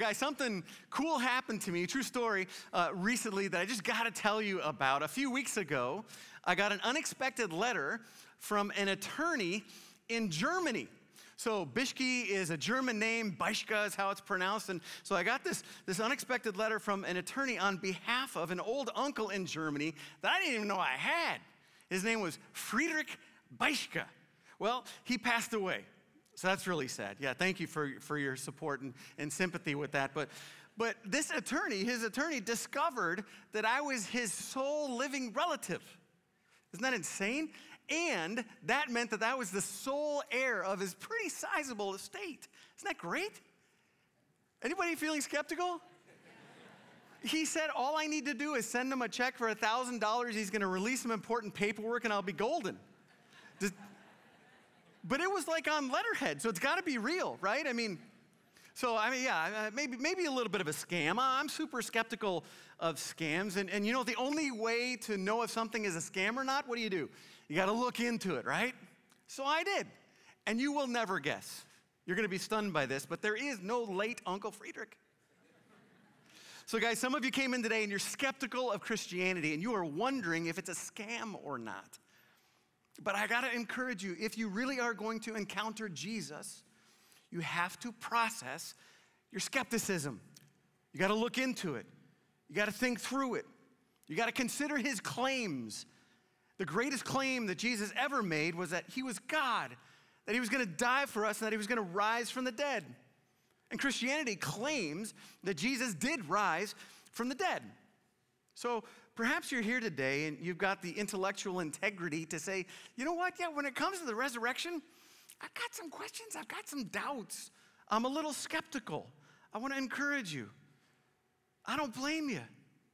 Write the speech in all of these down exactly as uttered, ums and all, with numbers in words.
guys, something cool happened to me, true story, uh, recently that I just got to tell you about. A few weeks ago, I got an unexpected letter from an attorney in Germany. So Bischke is a German name, Beischka is how it's pronounced. And so I got this, this unexpected letter from an attorney on behalf of an old uncle in Germany that I didn't even know I had. His name was Friedrich Beischka. Well, he passed away. So that's really sad. Yeah, thank you for, for your support and, and sympathy with that. But, but this attorney, his attorney discovered that I was his sole living relative. Isn't that insane? And that meant that I was the sole heir of his pretty sizable estate. Isn't that great? Anybody feeling skeptical? He said, all I need to do is send him a check for one thousand dollars. He's going to release some important paperwork and I'll be golden. Does, but it was like on letterhead, so it's got to be real, right? I mean, so I mean, yeah, maybe maybe a little bit of a scam. I'm super skeptical of scams. And, and you know, the only way to know if something is a scam or not, what do you do? You got to look into it, right? So I did. And you will never guess. You're going to be stunned by this, but there is no late Uncle Friedrich. So guys, some of you came in today and you're skeptical of Christianity and you are wondering if it's a scam or not. But I got to encourage you, if you really are going to encounter Jesus, you have to process your skepticism. You got to look into it. You got to think through it. You got to consider his claims. The greatest claim that Jesus ever made was that he was God, that he was going to die for us, and that he was going to rise from the dead. And Christianity claims that Jesus did rise from the dead. So perhaps you're here today and you've got the intellectual integrity to say, you know what, yeah, when it comes to the resurrection, I've got some questions, I've got some doubts. I'm a little skeptical. I want to encourage you. I don't blame you.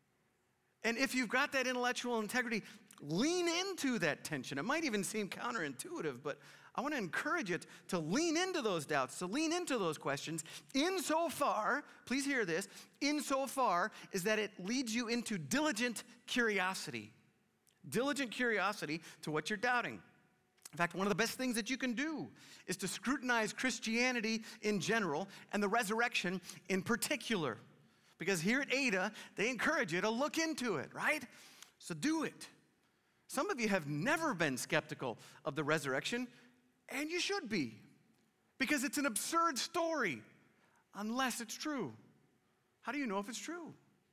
And if you've got that intellectual integrity, lean into that tension. It might even seem counterintuitive, but I want to encourage you to lean into those doubts, to lean into those questions, insofar, please hear this, insofar as that it leads you into diligent curiosity. Diligent curiosity to what you're doubting. In fact, one of the best things that you can do is to scrutinize Christianity in general and the resurrection in particular. Because here at Ada, they encourage you to look into it, right? So do it. Some of you have never been skeptical of the resurrection, and you should be, because it's an absurd story, unless it's true. How do you know if it's true?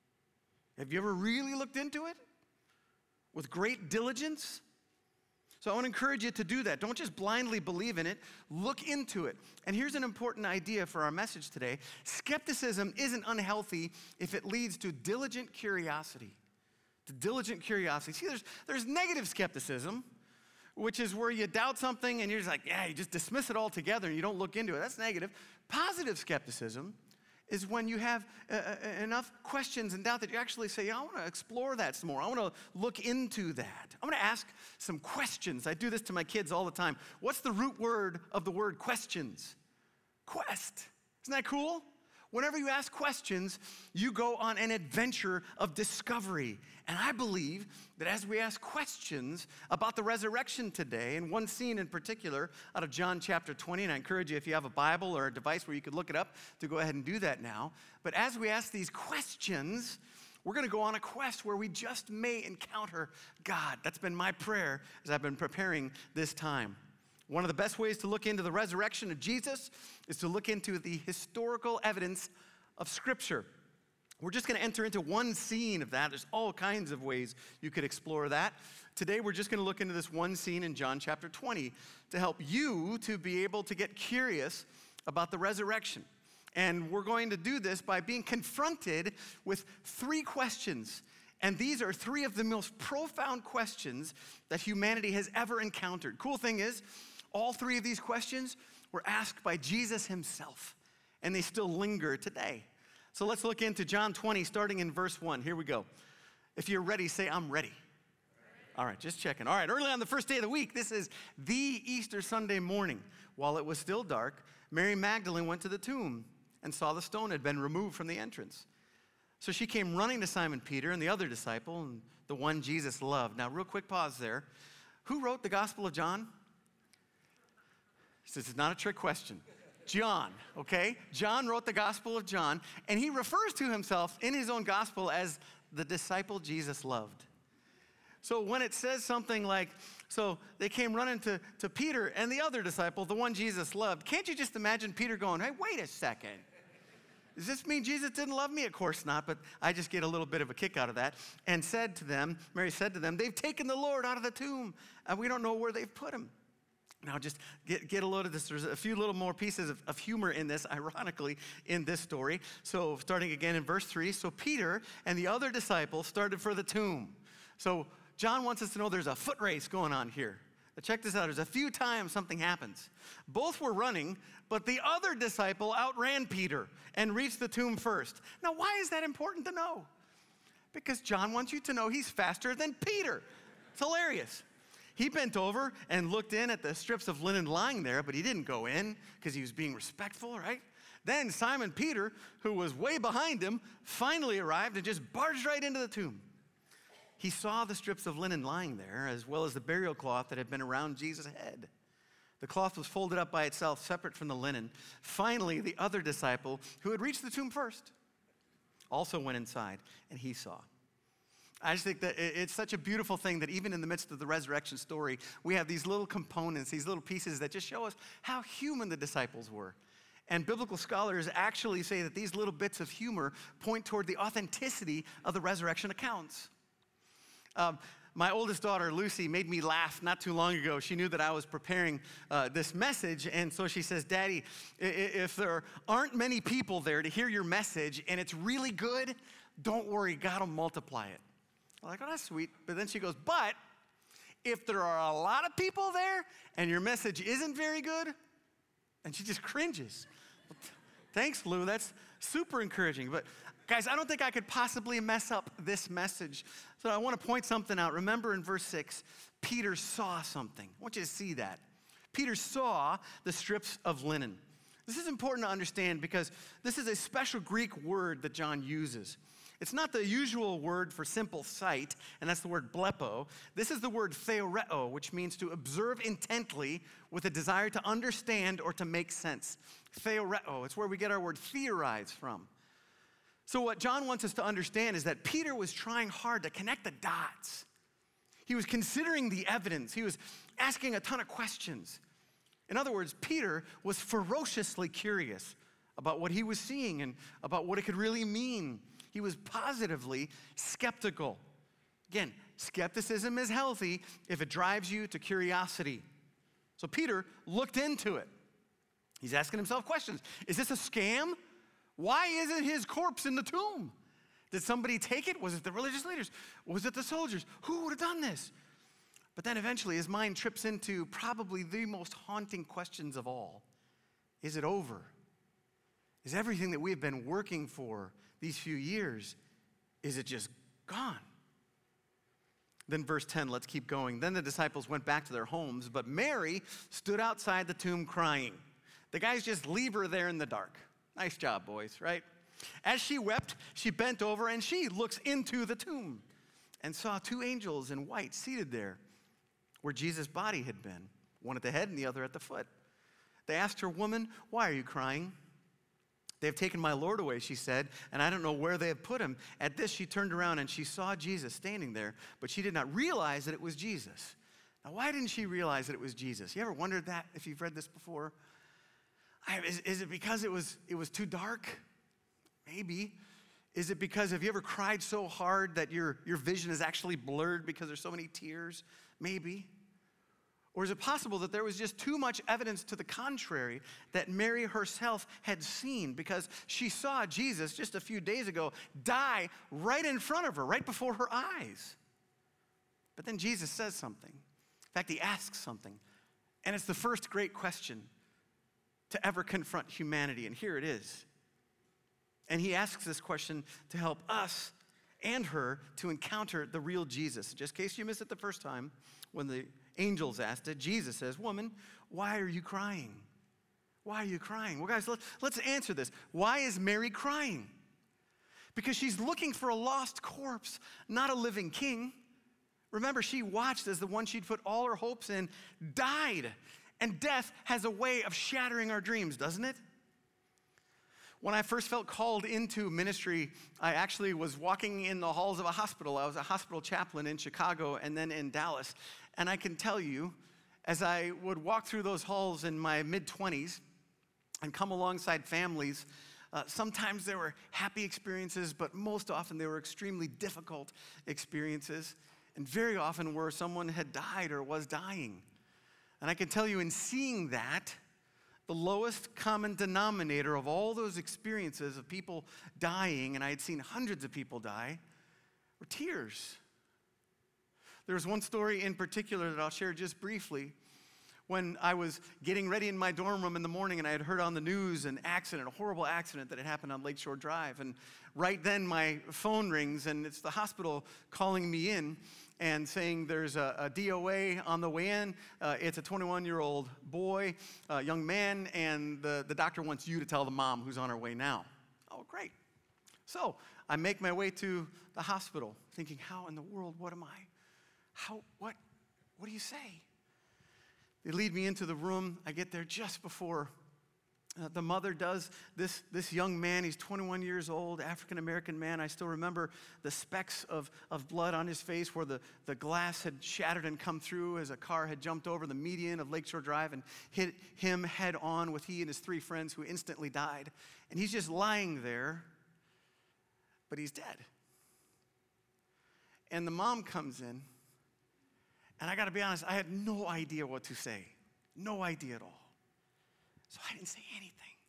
Have you ever really looked into it with great diligence? So I want to encourage you to do that. Don't just blindly believe in it. Look into it. And here's an important idea for our message today. Skepticism isn't unhealthy if it leads to diligent curiosity. To diligent curiosity. See, there's, there's negative skepticism, which is where you doubt something and you're just like, yeah, you just dismiss it altogether and you don't look into it. That's negative. Positive skepticism is when you have uh, enough questions and doubt that you actually say, yeah, I want to explore that some more. I want to look into that. I'm going to ask some questions. I do this to my kids all the time. What's the root word of the word questions? Quest. Isn't that cool? Whenever you ask questions, you go on an adventure of discovery. And I believe that as we ask questions about the resurrection today, and one scene in particular out of John chapter twenty, and I encourage you if you have a Bible or a device where you could look it up to go ahead and do that now. But as we ask these questions, we're going to go on a quest where we just may encounter God. That's been my prayer as I've been preparing this time. One of the best ways to look into the resurrection of Jesus is to look into the historical evidence of Scripture. We're just going to enter into one scene of that. There's all kinds of ways you could explore that. Today, we're just going to look into this one scene in John chapter twenty to help you to be able to get curious about the resurrection. And we're going to do this by being confronted with three questions. And these are three of the most profound questions that humanity has ever encountered. Cool thing is, all three of these questions were asked by Jesus himself, and they still linger today. So let's look into John twenty, starting in verse one. Here we go. If you're ready, say, I'm ready. ready. All right, just checking. All right, early on the first day of the week, this is the Easter Sunday morning. While it was still dark, Mary Magdalene went to the tomb and saw the stone had been removed from the entrance. So she came running to Simon Peter and the other disciple, and the one Jesus loved. Now, real quick pause there. Who wrote the Gospel of John? This is not a trick question. John, okay? John wrote the Gospel of John, and he refers to himself in his own gospel as the disciple Jesus loved. So when it says something like, so they came running to, to Peter and the other disciple, the one Jesus loved, can't you just imagine Peter going, hey, wait a second. Does this mean Jesus didn't love me? Of course not, but I just get a little bit of a kick out of that. And said to them, Mary said to them, they've taken the Lord out of the tomb, and we don't know where they've put him. Now just get, get a load of this. There's a few little more pieces of, of humor in this, ironically, in this story. So starting again in verse three, so Peter and the other disciples started for the tomb. So John wants us to know there's a foot race going on here. But check this out. There's a few times something happens. Both were running, but the other disciple outran Peter and reached the tomb first. Now, why is that important to know? Because John wants you to know he's faster than Peter. It's hilarious. He bent over and looked in at the strips of linen lying there, but he didn't go in because he was being respectful, right? Then Simon Peter, who was way behind him, finally arrived and just barged right into the tomb. He saw the strips of linen lying there, as well as the burial cloth that had been around Jesus' head. The cloth was folded up by itself, separate from the linen. Finally, the other disciple, who had reached the tomb first, also went inside, and he saw. I just think that it's such a beautiful thing that even in the midst of the resurrection story, we have these little components, these little pieces that just show us how human the disciples were. And biblical scholars actually say that these little bits of humor point toward the authenticity of the resurrection accounts. Um, my oldest daughter, Lucy, made me laugh not too long ago. She knew that I was preparing uh, this message, and so she says, Daddy, if there aren't many people there to hear your message and it's really good, don't worry, God will multiply it. I'm like, oh, that's sweet. But then she goes, but if there are a lot of people there and your message isn't very good, and she just cringes. Thanks, Lou. That's super encouraging. But guys, I don't think I could possibly mess up this message. So I want to point something out. Remember in verse six, Peter saw something. I want you to see that. Peter saw the strips of linen. This is important to understand because this is a special Greek word that John uses. It's not the usual word for simple sight, and that's the word blepo. This is the word theoreo, which means to observe intently with a desire to understand or to make sense. Theoreo, it's where we get our word theorize from. So what John wants us to understand is that Peter was trying hard to connect the dots. He was considering the evidence. He was asking a ton of questions. In other words, Peter was ferociously curious about what he was seeing and about what it could really mean. He was positively skeptical. Again, skepticism is healthy if it drives you to curiosity. So Peter looked into it. He's asking himself questions. Is this a scam? Why isn't his corpse in the tomb? Did somebody take it? Was it the religious leaders? Was it the soldiers? Who would have done this? But then eventually his mind trips into probably the most haunting questions of all. Is it over? Is everything that we've been working for these few years, is it just gone? Then verse ten, let's keep going. Then the disciples went back to their homes, but Mary stood outside the tomb crying. The guys just leave her there in the dark. Nice job, boys, right? As she wept, she bent over and she looks into the tomb and saw two angels in white seated there where Jesus' body had been, one at the head and the other at the foot. They asked her, woman, why are you crying? They have taken my Lord away, she said, and I don't know where they have put him. At this, she turned around and she saw Jesus standing there, but she did not realize that it was Jesus. Now, why didn't she realize that it was Jesus? You ever wondered that if you've read this before? I, is, is it because it was, it was too dark? Maybe. Is it because have you ever cried so hard that your, your vision is actually blurred because there's so many tears? Maybe. Or is it possible that there was just too much evidence to the contrary that Mary herself had seen because she saw Jesus just a few days ago die right in front of her, right before her eyes? But then Jesus says something. In fact, he asks something. And it's the first great question to ever confront humanity, and here it is. And he asks this question to help us and her to encounter the real Jesus. Just in case you missed it the first time, when the angels asked it, Jesus says, woman, why are you crying? Why are you crying? Well, guys, let's, let's answer this. Why is Mary crying? Because she's looking for a lost corpse, not a living king. Remember, she watched as the one she'd put all her hopes in died. And death has a way of shattering our dreams, doesn't it? When I first felt called into ministry, I actually was walking in the halls of a hospital. I was a hospital chaplain in Chicago and then in Dallas. And I can tell you, as I would walk through those halls in my mid-twenties and come alongside families, uh, sometimes there were happy experiences, but most often they were extremely difficult experiences, and very often where someone had died or was dying. And I can tell you, in seeing that, the lowest common denominator of all those experiences of people dying, and I had seen hundreds of people die, were tears. There was one story in particular that I'll share just briefly. When I was getting ready in my dorm room in the morning and I had heard on the news an accident, a horrible accident that had happened on Lakeshore Drive. And right then my phone rings and it's the hospital calling me in and saying there's a, a D O A on the way in. Uh, it's a twenty-one-year-old boy, a young man, and the, the doctor wants you to tell the mom who's on her way now. Oh, great. So I make my way to the hospital thinking, how in the world, what am I? How, what, what do you say? They lead me into the room. I get there just before uh, the mother does. This, this young man, he's twenty-one years old, African-American man. I still remember the specks of, of blood on his face where the, the glass had shattered and come through as a car had jumped over the median of Lakeshore Drive and hit him head on with he and his three friends who instantly died. And he's just lying there, but he's dead. And the mom comes in. And I got to be honest, I had no idea what to say. No idea at all. So I didn't say anything.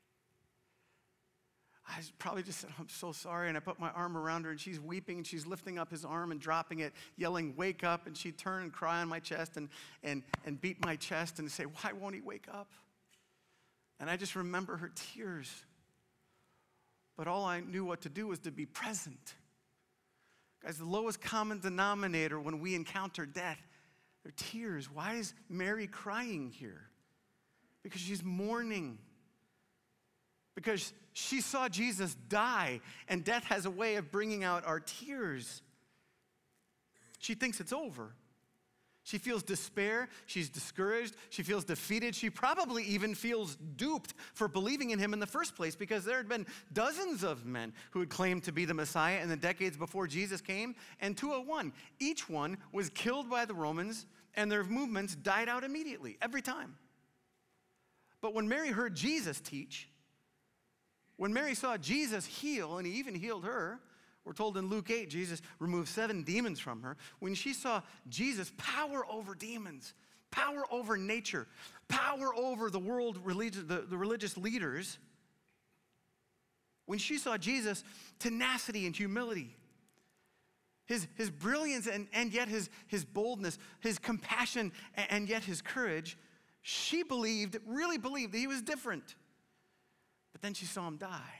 I probably just said, I'm so sorry. And I put my arm around her, and she's weeping, and she's lifting up his arm and dropping it, yelling, wake up. And she'd turn and cry on my chest and, and, and beat my chest and say, why won't he wake up? And I just remember her tears. But all I knew what to do was to be present. Guys, the lowest common denominator when we encounter death, they're tears. Why is Mary crying here? Because she's mourning. Because she saw Jesus die, and death has a way of bringing out our tears. She thinks it's over. She feels despair. She's discouraged. She feels defeated. She probably even feels duped for believing in him in the first place, because there had been dozens of men who had claimed to be the Messiah in the decades before Jesus came, and two oh one. Each one was killed by the Romans, and their movements died out immediately, every time. But when Mary heard Jesus teach, when Mary saw Jesus heal, and he even healed her, we're told in Luke eight, Jesus removed seven demons from her. When she saw Jesus' power over demons, power over nature, power over the world, religious, the, the religious leaders, when she saw Jesus' tenacity and humility, his, his brilliance and, and yet his, his boldness, his compassion and, and yet his courage, she believed, really believed that he was different. But then she saw him die.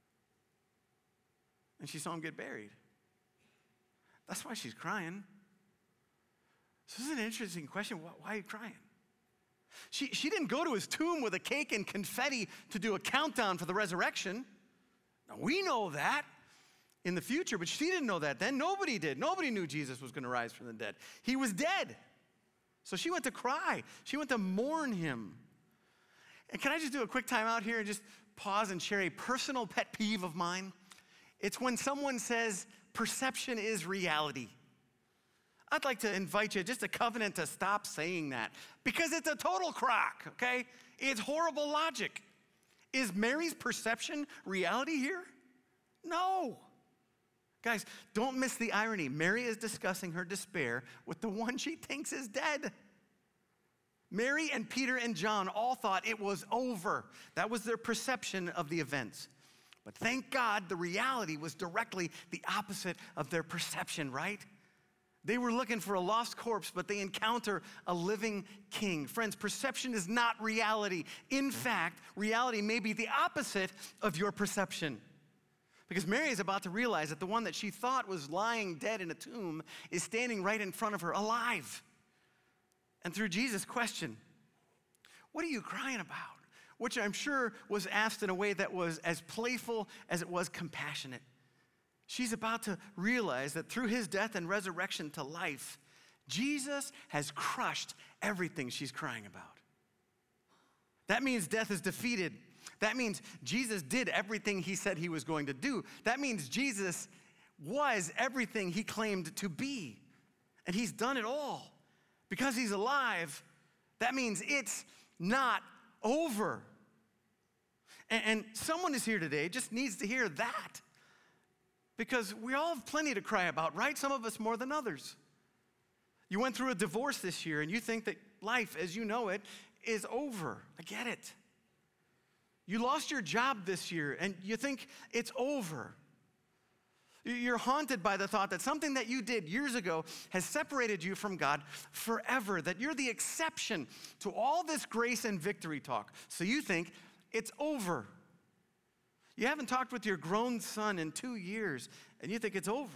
And she saw him get buried. That's why she's crying. So this is an interesting question. Why, why are you crying? She, she didn't go to his tomb with a cake and confetti to do a countdown for the resurrection. Now, we know that in the future, but she didn't know that then. Nobody did. Nobody knew Jesus was going to rise from the dead. He was dead. So she went to cry. She went to mourn him. And can I just do a quick time out here and just pause and share a personal pet peeve of mine? It's when someone says perception is reality. I'd like to invite you, just a covenant, to stop saying that, because it's a total crock, okay? It's horrible logic. Is Mary's perception reality here? No. Guys, don't miss the irony. Mary is discussing her despair with the one she thinks is dead. Mary and Peter and John all thought it was over. That was their perception of the events. But thank God the reality was directly the opposite of their perception, right? They were looking for a lost corpse, but they encounter a living king. Friends, perception is not reality. In fact, reality may be the opposite of your perception. Because Mary is about to realize that the one that she thought was lying dead in a tomb is standing right in front of her, alive. And through Jesus' question, what are you crying about? Which I'm sure was asked in a way that was as playful as it was compassionate. She's about to realize that through his death and resurrection to life, Jesus has crushed everything she's crying about. That means death is defeated. That means Jesus did everything he said he was going to do. That means Jesus was everything he claimed to be. And he's done it all. Because he's alive, that means it's not over. And, and someone is here today just needs to hear that. Because we all have plenty to cry about, right? Some of us more than others. You went through a divorce this year and you think that life as you know it is over. I get it. You lost your job this year and you think it's over. You're haunted by the thought that something that you did years ago has separated you from God forever, that you're the exception to all this grace and victory talk. So you think it's over. You haven't talked with your grown son in two years and you think it's over.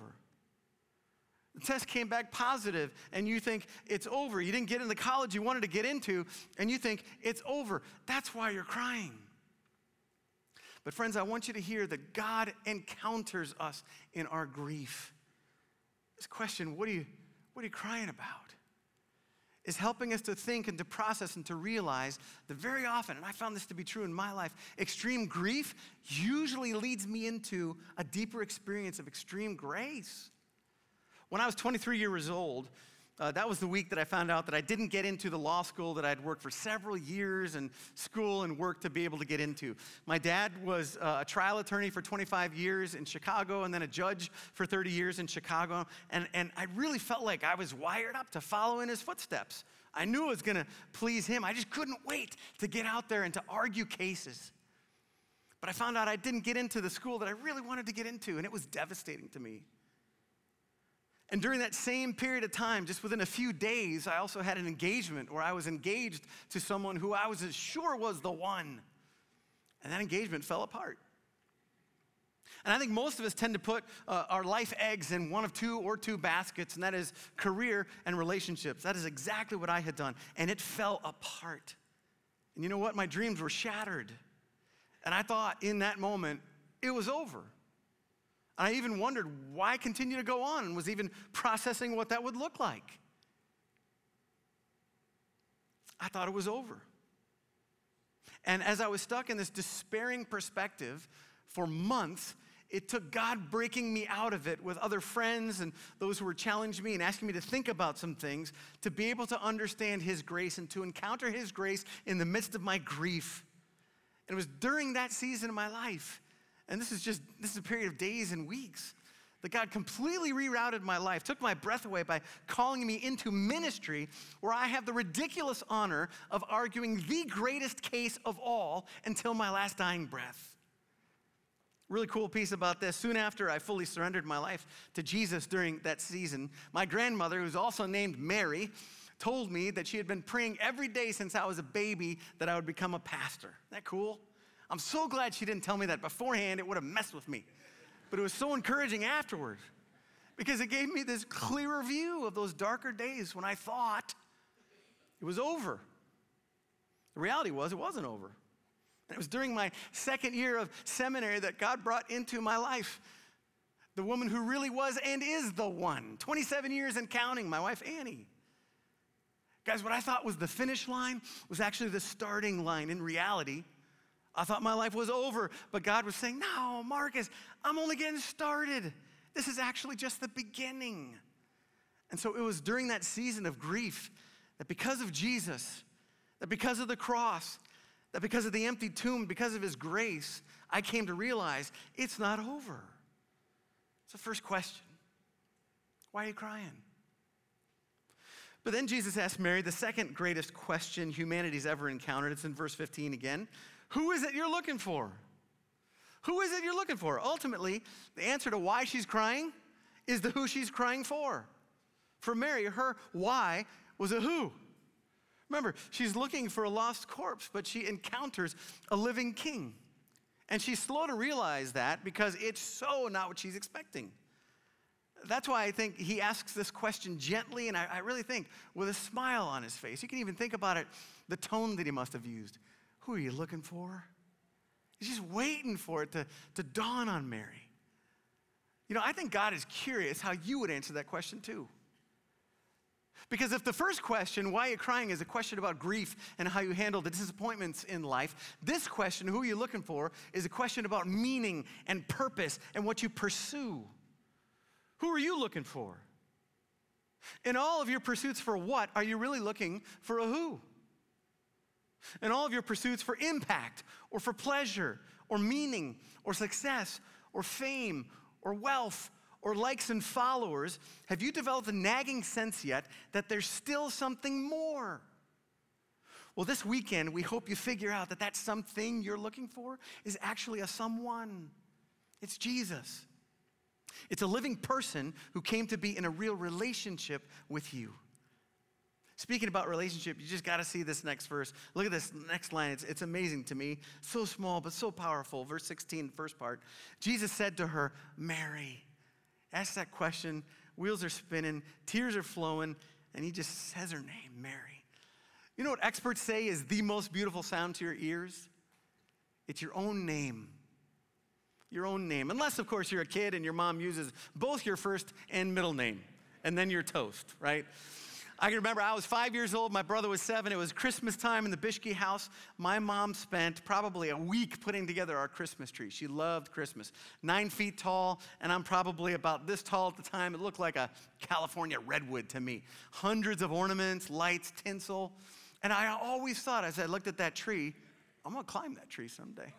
The test came back positive and you think it's over. You didn't get in the college you wanted to get into and you think it's over. That's why you're crying. But friends, I want you to hear that God encounters us in our grief. This question, what are you, what are you crying about? Is helping us to think and to process and to realize that very often, and I found this to be true in my life, extreme grief usually leads me into a deeper experience of extreme grace. When I was twenty-three years old, Uh, that was the week that I found out that I didn't get into the law school that I'd worked for several years in school and work to be able to get into. My dad was uh, a trial attorney for twenty-five years in Chicago and then a judge for thirty years in Chicago. And, and I really felt like I was wired up to follow in his footsteps. I knew it was going to please him. I just couldn't wait to get out there and to argue cases. But I found out I didn't get into the school that I really wanted to get into, and it was devastating to me. And during that same period of time, just within a few days, I also had an engagement where I was engaged to someone who I was sure was the one. And that engagement fell apart. And I think most of us tend to put uh, our life eggs in one of two or two baskets, and that is career and relationships. That is exactly what I had done. And it fell apart. And you know what? My dreams were shattered. And I thought in that moment, it was over. I even wondered why continue to go on and was even processing what that would look like. I thought it was over. And as I was stuck in this despairing perspective for months, it took God breaking me out of it with other friends and those who were challenging me and asking me to think about some things to be able to understand his grace and to encounter his grace in the midst of my grief. And it was during that season of my life, and this is just, this is a period of days and weeks, that God completely rerouted my life, took my breath away by calling me into ministry where I have the ridiculous honor of arguing the greatest case of all until my last dying breath. Really cool piece about this. Soon after I fully surrendered my life to Jesus during that season, my grandmother, who's also named Mary, told me that she had been praying every day since I was a baby that I would become a pastor. Isn't that cool? I'm so glad she didn't tell me that beforehand. It would have messed with me. But it was so encouraging afterward because it gave me this clearer view of those darker days when I thought it was over. The reality was it wasn't over. And it was during my second year of seminary that God brought into my life the woman who really was and is the one. twenty-seven years and counting, my wife Annie. Guys, what I thought was the finish line was actually the starting line. In reality, I thought my life was over, but God was saying, no, Marcus, I'm only getting started. This is actually just the beginning. And so it was during that season of grief that because of Jesus, that because of the cross, that because of the empty tomb, because of his grace, I came to realize it's not over. It's the first question. Why are you crying? But then Jesus asked Mary the second greatest question humanity's ever encountered. It's in verse fifteen again. Who is it you're looking for? Who is it you're looking for? Ultimately, the answer to why she's crying is the who she's crying for. For Mary, her why was a who. Remember, she's looking for a lost corpse, but she encounters a living king. And she's slow to realize that because it's so not what she's expecting. That's why I think he asks this question gently, and I, I really think with a smile on his face. You can even think about it, the tone that he must have used. Who are you looking for? He's just waiting for it to, to dawn on Mary. You know, I think God is curious how you would answer that question too. Because if the first question, why are you crying, is a question about grief and how you handle the disappointments in life, this question, who are you looking for, is a question about meaning and purpose and what you pursue. Who are you looking for? In all of your pursuits for what, are you really looking for a who? In all of your pursuits for impact or for pleasure or meaning or success or fame or wealth or likes and followers, have you developed a nagging sense yet that there's still something more? Well, this weekend, we hope you figure out that that something you're looking for is actually a someone. It's Jesus. It's a living person who came to be in a real relationship with you. Speaking about relationship, you just got to see this next verse. Look at this next line. It's, it's amazing to me. So small, but so powerful. Verse sixteen, first part. Jesus said to her, Mary. Ask that question. Wheels are spinning. Tears are flowing. And he just says her name, Mary. You know what experts say is the most beautiful sound to your ears? It's your own name. Your own name. Unless, of course, you're a kid and your mom uses both your first and middle name. And then you're toast, right? I can remember I was five years old. My brother was seven. It was Christmas time in the Bishke house. My mom spent probably a week putting together our Christmas tree. She loved Christmas. Nine feet tall, and I'm probably about this tall at the time. It looked like a California redwood to me. Hundreds of ornaments, lights, tinsel. And I always thought, as I looked at that tree, I'm going to climb that tree someday.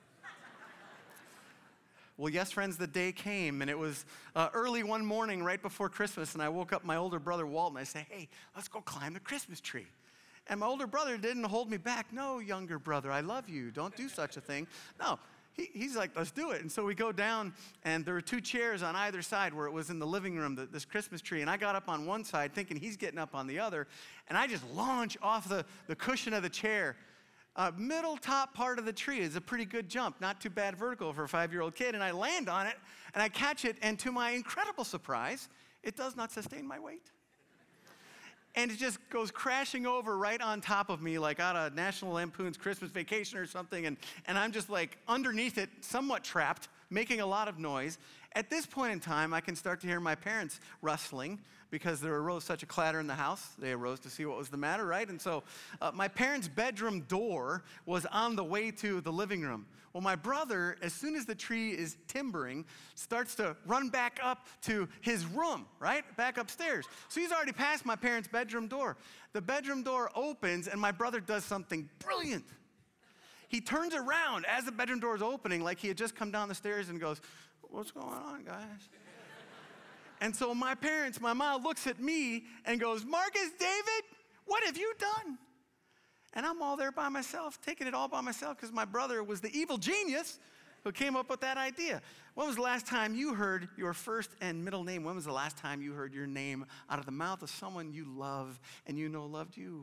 Well, yes, friends, the day came, and it was uh, early one morning right before Christmas, and I woke up my older brother, Walt, and I said, hey, let's go climb the Christmas tree. And my older brother didn't hold me back. No, younger brother, I love you. Don't do such a thing. No, he, he's like, let's do it. And so we go down, and there were two chairs on either side where it was in the living room, the, this Christmas tree, and I got up on one side thinking he's getting up on the other, and I just launch off the, the cushion of the chair. Uh, middle top part of the tree is a pretty good jump, not too bad vertical for a five-year-old kid, and I land on it, and I catch it, and to my incredible surprise, it does not sustain my weight. And it just goes crashing over right on top of me like out of National Lampoon's Christmas Vacation or something, and, and I'm just like underneath it, somewhat trapped, making a lot of noise. At this point in time, I can start to hear my parents rustling because there arose such a clatter in the house. They arose to see what was the matter, right? And so uh, my parents' bedroom door was on the way to the living room. Well, my brother, as soon as the tree is timbering, starts to run back up to his room, right? Back upstairs. So he's already past my parents' bedroom door. The bedroom door opens, and my brother does something brilliant. He turns around as the bedroom door is opening, like he had just come down the stairs, and goes, what's going on, guys? And so my parents, my mom looks at me and goes, Marcus, David, what have you done? And I'm all there by myself, taking it all by myself, because my brother was the evil genius who came up with that idea. When was the last time you heard your first and middle name? When was the last time you heard your name out of the mouth of someone you love and you know loved you?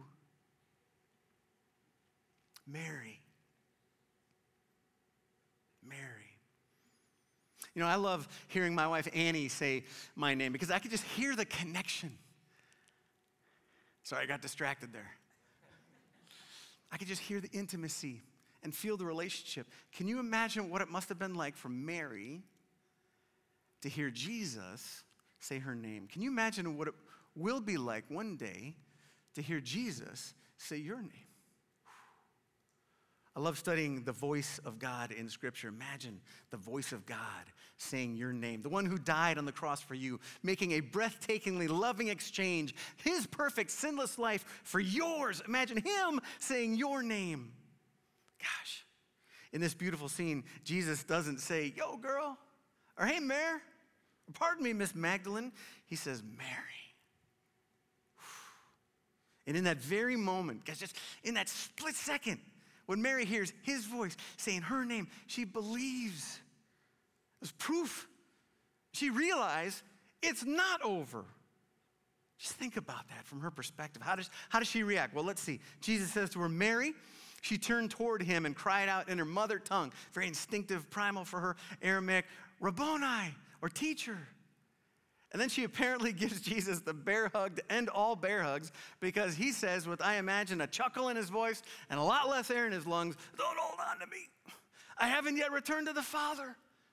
Mary. Mary. You know, I love hearing my wife Annie say my name because I could just hear the connection. Sorry, I got distracted there. I could just hear the intimacy and feel the relationship. Can you imagine what it must have been like for Mary to hear Jesus say her name? Can you imagine what it will be like one day to hear Jesus say your name? I love studying the voice of God in Scripture. Imagine the voice of God saying your name, the one who died on the cross for you, making a breathtakingly loving exchange, his perfect, sinless life for yours. Imagine him saying your name. Gosh, in this beautiful scene, Jesus doesn't say, yo, girl, or hey, Mare, or pardon me, Miss Magdalene. He says, Mary. And in that very moment, guys, just in that split second, when Mary hears his voice saying her name, she believes. It was proof. She realized it's not over. Just think about that from her perspective. How does, how does she react? Well, let's see. Jesus says to her, Mary. She turned toward him and cried out in her mother tongue, very instinctive, primal for her, Aramaic, Rabboni, or teacher. And then she apparently gives Jesus the bear hug to end all bear hugs because he says, with, I imagine, a chuckle in his voice and a lot less air in his lungs, don't hold on to me. I haven't yet returned to the Father.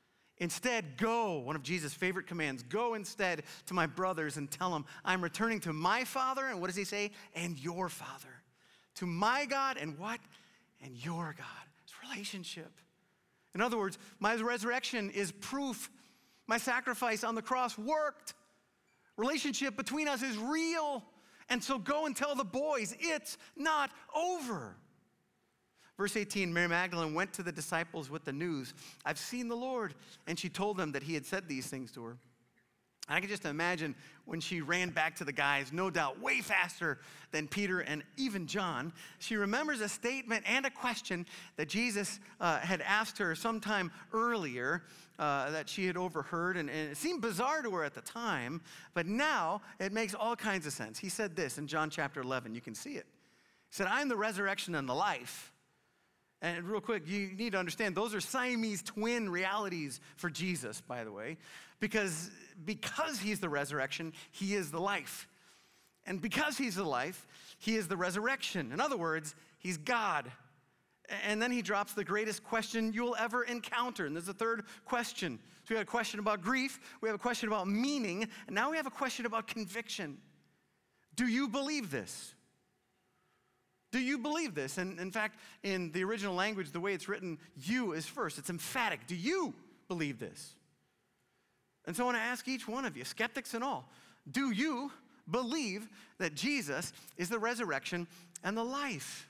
Instead, go, one of Jesus' favorite commands, go instead to my brothers and tell them, I'm returning to my Father, and what does he say? And your Father. To my God and what? And your God. It's relationship. In other words, my resurrection is proof my sacrifice on the cross worked. Relationship between us is real. And so go and tell the boys, it's not over. Verse eighteen, Mary Magdalene went to the disciples with the news, I've seen the Lord. And she told them that he had said these things to her. And I can just imagine when she ran back to the guys, no doubt way faster than Peter and even John, she remembers a statement and a question that Jesus uh, had asked her sometime earlier uh, that she had overheard. And, and it seemed bizarre to her at the time, but now it makes all kinds of sense. He said this in John chapter eleven. You can see it. He said, I'm the resurrection and the life. And real quick, you need to understand, those are Siamese twin realities for Jesus, by the way, because, because he's the resurrection, he is the life. And because he's the life, he is the resurrection. In other words, he's God. And then he drops the greatest question you'll ever encounter. And there's a third question. So we have a question about grief, we have a question about meaning, and now we have a question about conviction. Do you believe this? Do you believe this? And in fact, in the original language, the way it's written, you is first. It's emphatic. Do you believe this? And so I want to ask each one of you, skeptics and all, do you believe that Jesus is the resurrection and the life?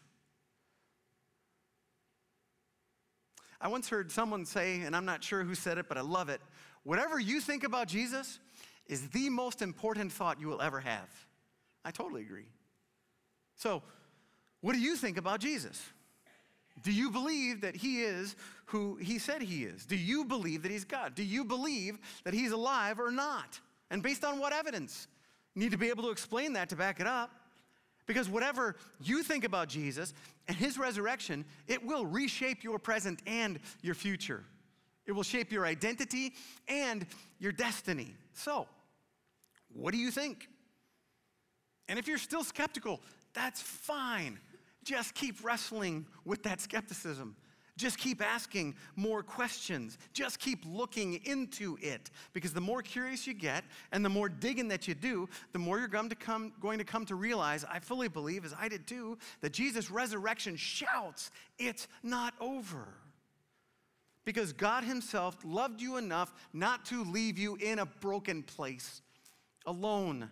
I once heard someone say, and I'm not sure who said it, but I love it, whatever you think about Jesus is the most important thought you will ever have. I totally agree. So, what do you think about Jesus? Do you believe that he is who he said he is? Do you believe that he's God? Do you believe that he's alive or not? And based on what evidence? You need to be able to explain that to back it up. Because whatever you think about Jesus and his resurrection, it will reshape your present and your future. It will shape your identity and your destiny. So, what do you think? And if you're still skeptical, that's fine. Just keep wrestling with that skepticism. Just keep asking more questions. Just keep looking into it. Because the more curious you get and the more digging that you do, the more you're going to come, going to come to realize, I fully believe, as I did too, that Jesus' resurrection shouts, it's not over. Because God himself loved you enough not to leave you in a broken place, alone,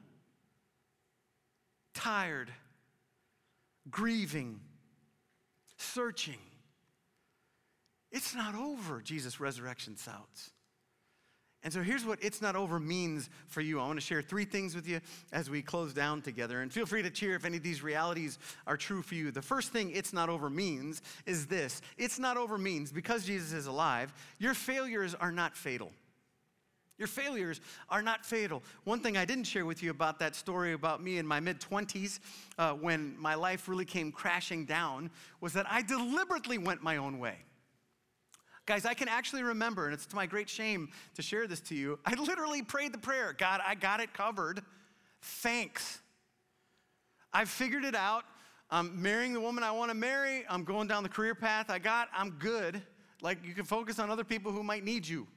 tired, grieving, searching. It's not over, Jesus' resurrection shouts. And so here's what it's not over means for you. I want to share three things with you as we close down together. And feel free to cheer if any of these realities are true for you. The first thing it's not over means is this. It's not over means, because Jesus is alive, your failures are not fatal. Your failures are not fatal. One thing I didn't share with you about that story about me in my mid-twenties uh, when my life really came crashing down was that I deliberately went my own way. Guys, I can actually remember, and it's to my great shame to share this to you, I literally prayed the prayer, God, I got it covered. Thanks. I've figured it out. I'm marrying the woman I want to marry. I'm going down the career path I got. I'm good. Like, you can focus on other people who might need you.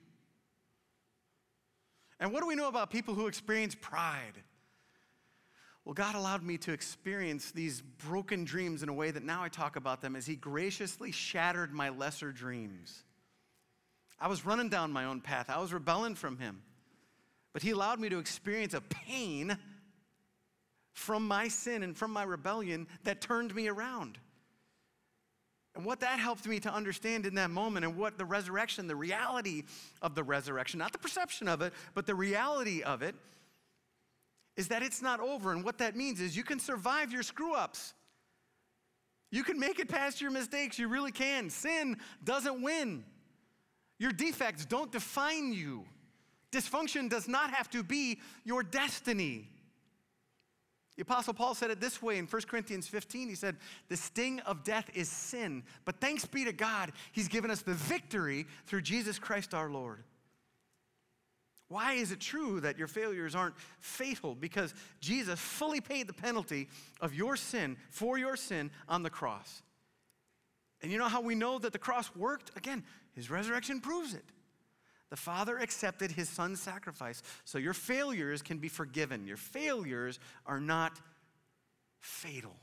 And what do we know about people who experience pride? Well, God allowed me to experience these broken dreams in a way that now I talk about them as he graciously shattered my lesser dreams. I was running down my own path. I was rebelling from him. But he allowed me to experience a pain from my sin and from my rebellion that turned me around. And what that helped me to understand in that moment, and what the resurrection, the reality of the resurrection, not the perception of it, but the reality of it, is that it's not over. And what that means is you can survive your screw-ups. You can make it past your mistakes. You really can. Sin doesn't win. Your defects don't define you. Dysfunction does not have to be your destiny. The Apostle Paul said it this way in First Corinthians fifteen. He said, the sting of death is sin, but thanks be to God, he's given us the victory through Jesus Christ our Lord. Why is it true that your failures aren't fatal? Because Jesus fully paid the penalty of your sin, for your sin, on the cross. And you know how we know that the cross worked? Again, his resurrection proves it. The Father accepted his Son's sacrifice so your failures can be forgiven. Your failures are not fatal.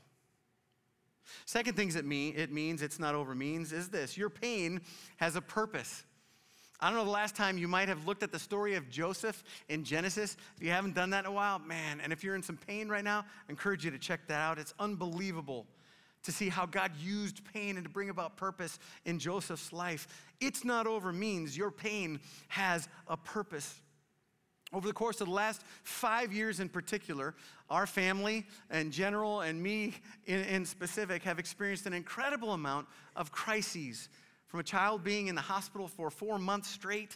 Second things it mean it means it's not over means is this: your pain has a purpose. I don't know the last time you might have looked at the story of Joseph in Genesis. If you haven't done that in a while, man, and if you're in some pain right now, I encourage you to check that out. It's unbelievable to see how God used pain and to bring about purpose in Joseph's life. It's not over means your pain has a purpose. Over the course of the last five years in particular, our family in general and me in, in specific have experienced an incredible amount of crises. From a child being in the hospital for four months straight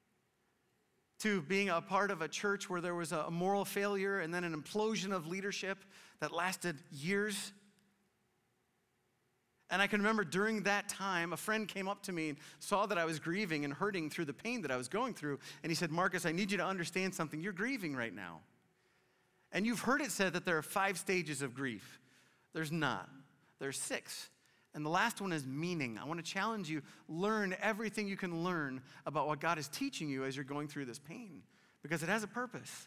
to being a part of a church where there was a moral failure and then an implosion of leadership that lasted years. And I can remember during that time, a friend came up to me and saw that I was grieving and hurting through the pain that I was going through. And he said, Marcus, I need you to understand something. You're grieving right now. And you've heard it said that there are five stages of grief. There's not. There's six. And the last one is meaning. I want to challenge you, learn everything you can learn about what God is teaching you as you're going through this pain, because it has a purpose.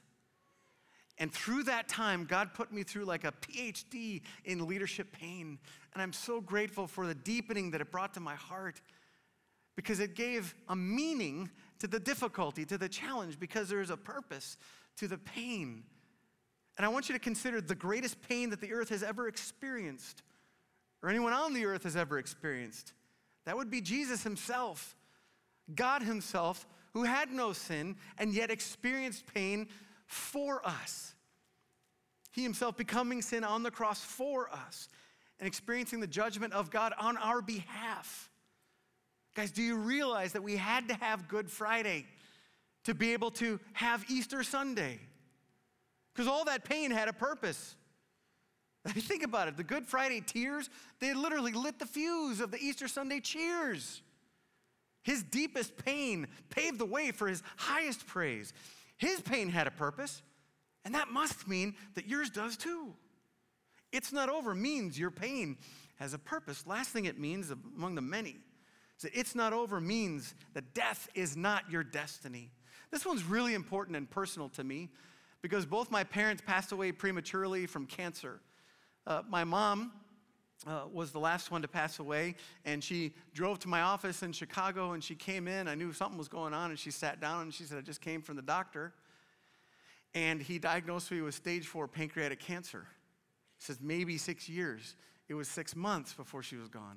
And through that time, God put me through like a P H D in leadership pain. And I'm so grateful for the deepening that it brought to my heart, because it gave a meaning to the difficulty, to the challenge, because there is a purpose to the pain. And I want you to consider the greatest pain that the earth has ever experienced, or anyone on the earth has ever experienced. That would be Jesus himself, God himself, who had no sin and yet experienced pain for us. He himself becoming sin on the cross for us and experiencing the judgment of God on our behalf. Guys, do you realize that we had to have Good Friday to be able to have Easter Sunday? Because all that pain had a purpose. I mean, think about it. The Good Friday tears, they literally lit the fuse of the Easter Sunday cheers. His deepest pain paved the way for his highest praise. His pain had a purpose, and that must mean that yours does too. It's not over means your pain has a purpose. Last thing it means, among the many, is that it's not over means that death is not your destiny. This one's really important and personal to me because both my parents passed away prematurely from cancer. Uh, my mom uh, was the last one to pass away, and she drove to my office in Chicago, and she came in. I knew something was going on, and she sat down, and she said, I just came from the doctor, and he diagnosed me with stage four pancreatic cancer. He says, maybe six years. It was six months before she was gone.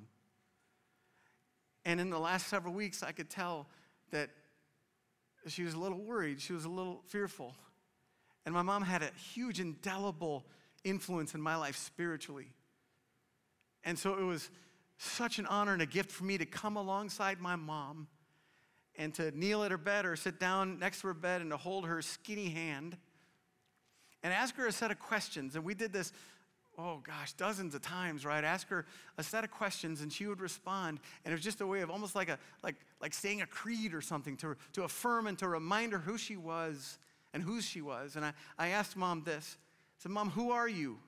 And in the last several weeks, I could tell that she was a little worried. She was a little fearful. And my mom had a huge, indelible influence in my life spiritually. And so it was such an honor and a gift for me to come alongside my mom and to kneel at her bed or sit down next to her bed and to hold her skinny hand and ask her a set of questions. And we did this, oh gosh, dozens of times, right? Ask her a set of questions and she would respond. And it was just a way of almost like a like like saying a creed or something to, to affirm and to remind her who she was and whose she was. And I, I asked Mom this. I said, Mom, who are you?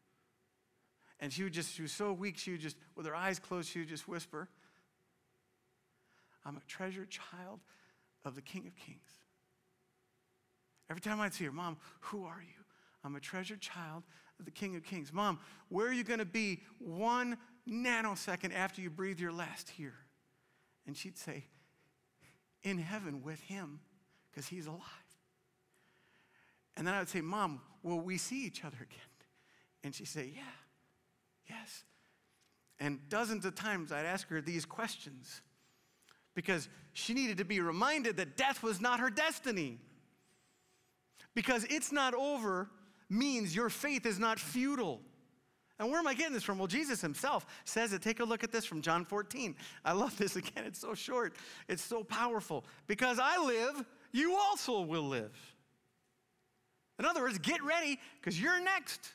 And she would just, she was so weak, she would just, with her eyes closed, she would just whisper, I'm a treasured child of the King of Kings. Every time I'd see her, Mom, who are you? I'm a treasured child of the King of Kings. Mom, where are you going to be one nanosecond after you breathe your last here? And she'd say, in heaven with him, because he's alive. And then I would say, Mom, will we see each other again? And she'd say, yeah, yes. And dozens of times I'd ask her these questions because she needed to be reminded that death was not her destiny. Because it's not over means your faith is not futile. And where am I getting this from? Well, Jesus himself says it. Take a look at this from John fourteen. I love this again. It's so short. It's so powerful. Because I live, you also will live. In other words, get ready because you're next.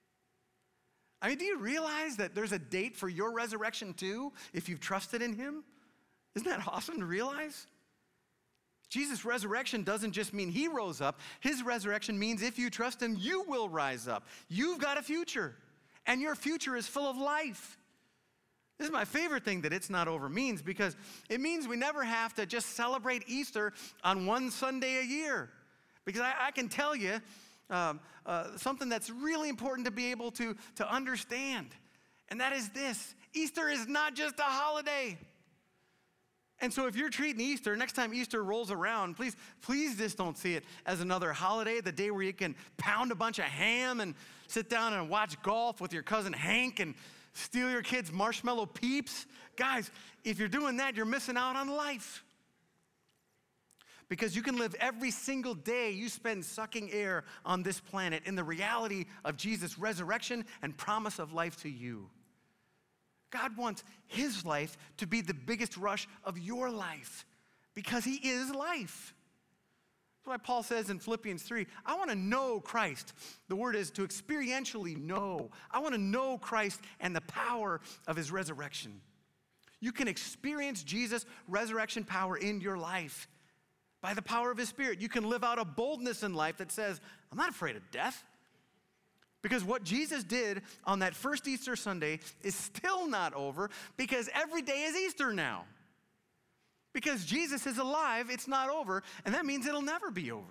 I mean, do you realize that there's a date for your resurrection too if you've trusted in him? Isn't that awesome to realize? Jesus' resurrection doesn't just mean he rose up. His resurrection means if you trust him, you will rise up. You've got a future, and your future is full of life. This is my favorite thing that it's not over means, because it means we never have to just celebrate Easter on one Sunday a year. Because I, I can tell you um, uh, something that's really important to be able to, to understand, and that is this: Easter is not just a holiday. And so if you're treating Easter, next time Easter rolls around, please, please just don't see it as another holiday, the day where you can pound a bunch of ham and sit down and watch golf with your cousin Hank and steal your kids' marshmallow peeps. Guys, if you're doing that, you're missing out on life. Because you can live every single day you spend sucking air on this planet in the reality of Jesus' resurrection and promise of life to you. God wants his life to be the biggest rush of your life, because he is life. That's why Paul says in Philippians three, I want to know Christ. The word is to experientially know. I want to know Christ and the power of his resurrection. You can experience Jesus' resurrection power in your life by the power of his Spirit. You can live out a boldness in life that says, I'm not afraid of death. Because what Jesus did on that first Easter Sunday is still not over, because every day is Easter now. Because Jesus is alive, it's not over, and that means it'll never be over.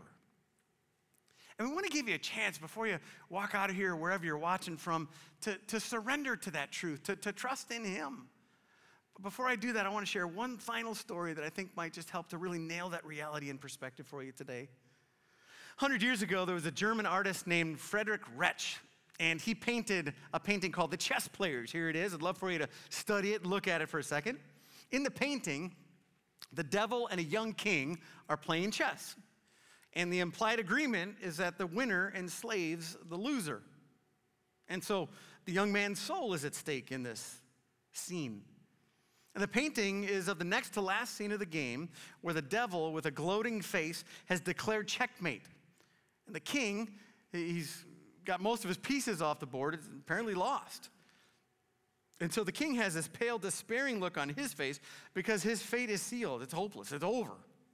And we want to give you a chance before you walk out of here, wherever you're watching from, to, to surrender to that truth, to, to trust in him. But before I do that, I want to share one final story that I think might just help to really nail that reality in perspective for you today. one hundred years ago, there was a German artist named Friedrich Retsch, and he painted a painting called The Chess Players. Here it is. I'd love for you to study it, look at it for a second. In the painting, the devil and a young king are playing chess. And the implied agreement is that the winner enslaves the loser. And so the young man's soul is at stake in this scene. And the painting is of the next to last scene of the game, where the devil, with a gloating face, has declared checkmate. And the king, he's got most of his pieces off the board, is apparently lost. And so the king has this pale, despairing look on his face because his fate is sealed. It's hopeless. It's over.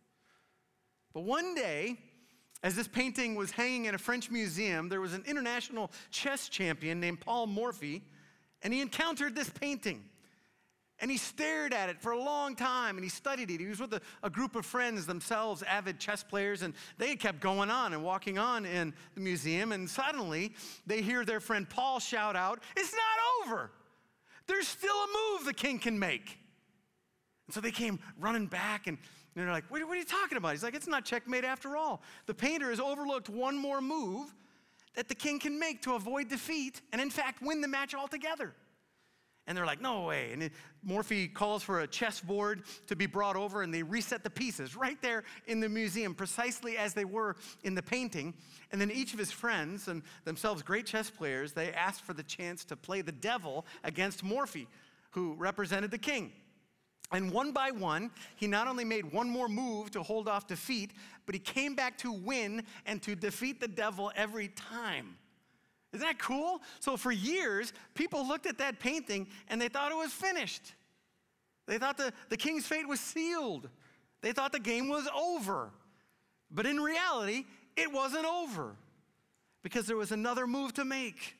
But one day, as this painting was hanging in a French museum, there was an international chess champion named Paul Morphy, and he encountered this painting. And he stared at it for a long time, and he studied it. He was with a, a group of friends, themselves avid chess players, and they kept going on and walking on in the museum, and suddenly they hear their friend Paul shout out, "It's not over. There's still a move the king can make." And so they came running back, and they're like, what, what are you talking about? He's like, it's not checkmate after all. The painter has overlooked one more move that the king can make to avoid defeat and, in fact, win the match altogether. And they're like, no way. And it, Morphy calls for a chessboard to be brought over, and they reset the pieces right there in the museum, precisely as they were in the painting. And then each of his friends, and themselves great chess players, they asked for the chance to play the devil against Morphy, who represented the king. And one by one, he not only made one more move to hold off defeat, but he came back to win and to defeat the devil every time. Isn't that cool? So for years, people looked at that painting and they thought it was finished. They thought the, the king's fate was sealed. They thought the game was over. But in reality, it wasn't over, because there was another move to make.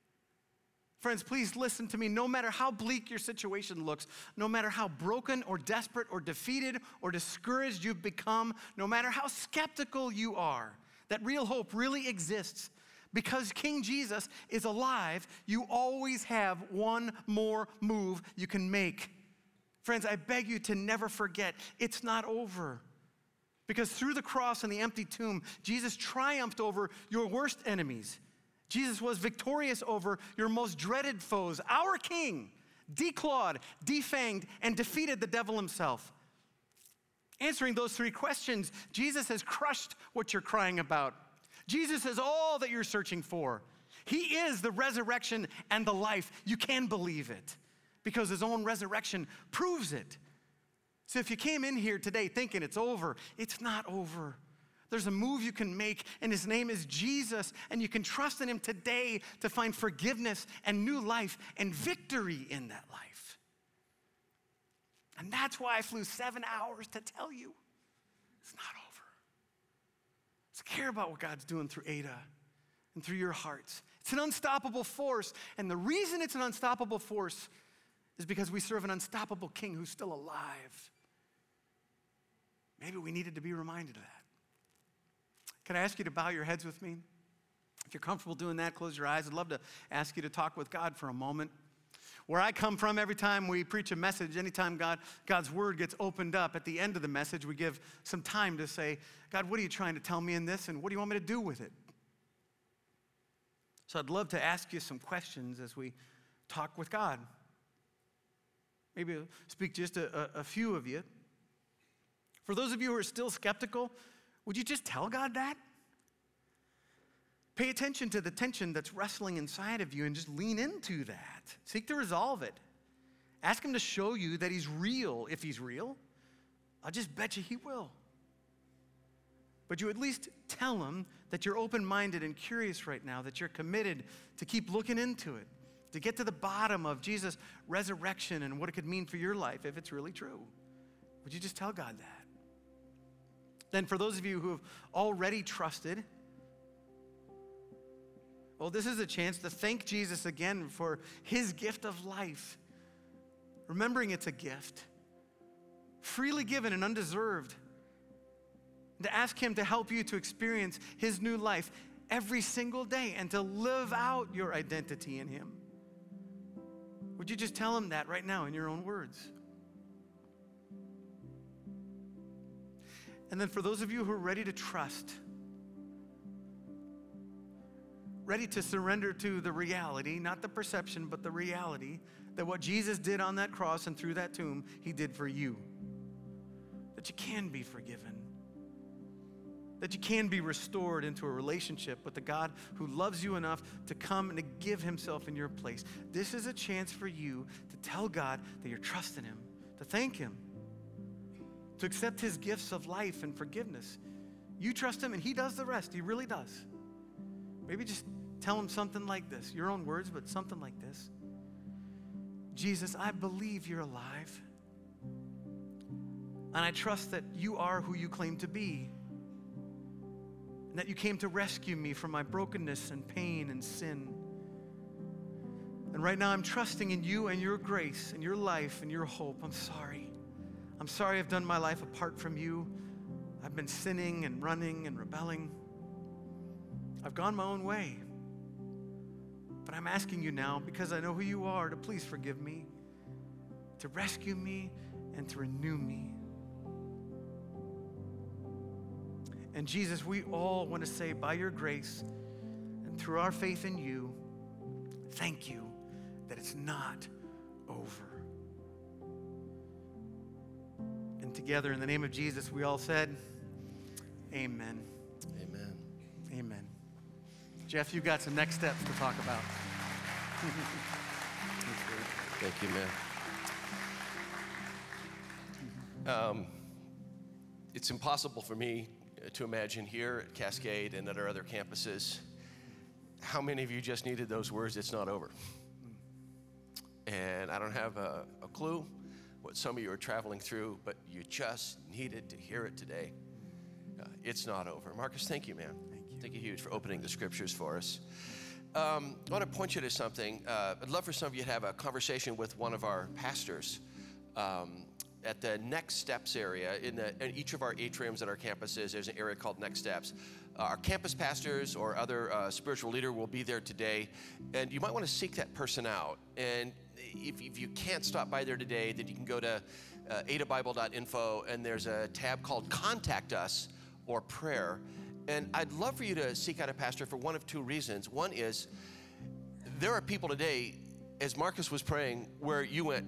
Friends, please listen to me. No matter how bleak your situation looks, no matter how broken or desperate or defeated or discouraged you've become, no matter how skeptical you are, that real hope really exists. Because King Jesus is alive, you always have one more move you can make. Friends, I beg you to never forget, it's not over. Because through the cross and the empty tomb, Jesus triumphed over your worst enemies. Jesus was victorious over your most dreaded foes. Our King declawed, defanged, and defeated the devil himself. Answering those three questions, Jesus has crushed what you're crying about. Jesus is all that you're searching for. He is the resurrection and the life. You can believe it because his own resurrection proves it. So if you came in here today thinking it's over, it's not over. There's a move you can make, and his name is Jesus, and you can trust in him today to find forgiveness and new life and victory in that life. And that's why I flew seven hours to tell you it's not over. Let's care about what God's doing through Ada and through your hearts. It's an unstoppable force, and the reason it's an unstoppable force is because we serve an unstoppable King who's still alive. Maybe we needed to be reminded of that. Can I ask you to bow your heads with me? If you're comfortable doing that, close your eyes. I'd love to ask you to talk with God for a moment. Where I come from, every time we preach a message, anytime God, God's word gets opened up, at the end of the message, we give some time to say, God, what are you trying to tell me in this, and what do you want me to do with it? So I'd love to ask you some questions as we talk with God. Maybe I'll speak just a, a, a few of you. For those of you who are still skeptical, would you just tell God that? Pay attention to the tension that's wrestling inside of you and just lean into that. Seek to resolve it. Ask him to show you that he's real. If he's real, I'll just bet you he will. But you at least tell him that you're open-minded and curious right now, that you're committed to keep looking into it, to get to the bottom of Jesus' resurrection and what it could mean for your life if it's really true. Would you just tell God that? Then for those of you who have already trusted, well, this is a chance to thank Jesus again for his gift of life. Remembering it's a gift, freely given and undeserved. And to ask him to help you to experience his new life every single day and to live out your identity in him. Would you just tell him that right now in your own words? And then for those of you who are ready to trust, ready to surrender to the reality, not the perception, but the reality that what Jesus did on that cross and through that tomb, he did for you. That you can be forgiven. That you can be restored into a relationship with the God who loves you enough to come and to give himself in your place. This is a chance for you to tell God that you're trusting him, to thank him, to accept his gifts of life and forgiveness. You trust him and he does the rest. He really does. Maybe just tell him something like this, your own words, but something like this. Jesus, I believe you're alive. And I trust that you are who you claim to be. And that you came to rescue me from my brokenness and pain and sin. And right now I'm trusting in you and your grace and your life and your hope. I'm sorry. I'm sorry I've done my life apart from you. I've been sinning and running and rebelling. I've gone my own way. But I'm asking you now, because I know who you are, to please forgive me, to rescue me, and to renew me. And Jesus, we all want to say, by your grace and through our faith in you, thank you that it's not over. And together, in the name of Jesus, we all said, amen. Amen. Amen. Jeff, you've got some next steps to talk about. Thank you, man. Um, it's impossible for me to imagine here at Cascade and at our other campuses how many of you just needed those words, it's not over. And I don't have a, a clue what some of you are traveling through, but you just needed to hear it today. Uh, it's not over. Marcus, thank you, man. Thank you. Thank you huge for opening the scriptures for us. Um, I want to point you to something. Uh, I'd love for some of you to have a conversation with one of our pastors um, at the Next Steps area. In, the, in each of our atriums at our campuses, there's an area called Next Steps. Uh, our campus pastors or other uh, spiritual leader will be there today, and you might want to seek that person out. And if, if you can't stop by there today, then you can go to uh, ada bible dot info, and there's a tab called Contact Us or Prayer. And I'd love for you to seek out a pastor for one of two reasons. One is, there are people today, as Marcus was praying, where you went,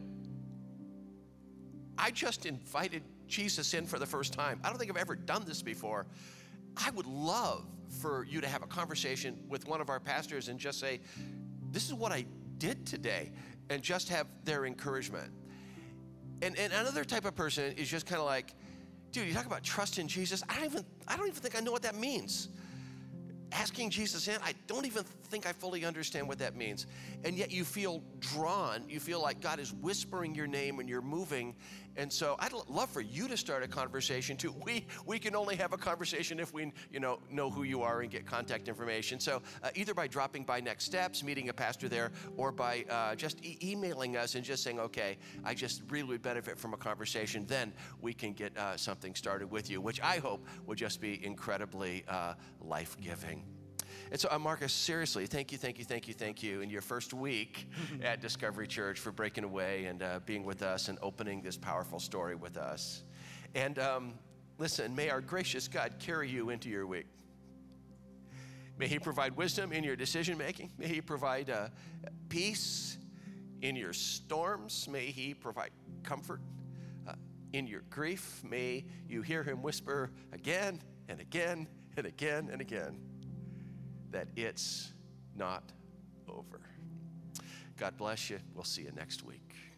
I just invited Jesus in for the first time. I don't think I've ever done this before. I would love for you to have a conversation with one of our pastors and just say, this is what I did today, and just have their encouragement. And, and another type of person is just kind of like, dude, you talk about trust in Jesus. I don't even, I don't even think I know what that means. Asking Jesus in, I don't even think I fully understand what that means. And yet you feel drawn, you feel like God is whispering your name and you're moving. And so I'd l- love for you to start a conversation too. We we can only have a conversation if we you know know who you are and get contact information. So uh, either by dropping by Next Steps, meeting a pastor there, or by uh, just e- emailing us and just saying, okay, I just really would benefit from a conversation. Then we can get uh, something started with you, which I hope would just be incredibly uh, life-giving. And so, uh, Marcus, seriously, thank you, thank you, thank you, thank you in your first week at Discovery Church for breaking away and uh, being with us and opening this powerful story with us. And um, listen, may our gracious God carry you into your week. May he provide wisdom in your decision making. May he provide uh, peace in your storms. May he provide comfort uh, in your grief. May you hear him whisper again and again and again and again that it's not over. God bless you. We'll see you next week.